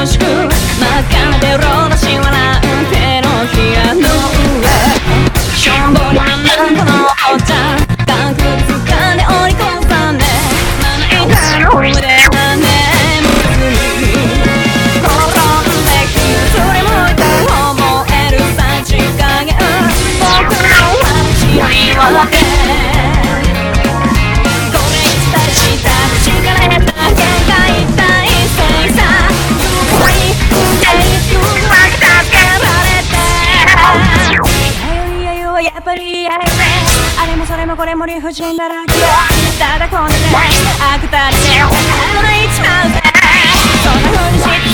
しく真っ赤でローだし笑う手のひらの上しょんぼりななんこのおっちゃんタンク掴んで折り込んだねまな板の上で眠るに転んで崩れ向いて思えるさじ加減僕の話にはねこれに伝えした力れた限界一体性さ不意にうまく助けられてやよやっぱりやるねあれもそれもこれも理不尽だらけただこんなねあくたりで危ないちまうぜそんな風にして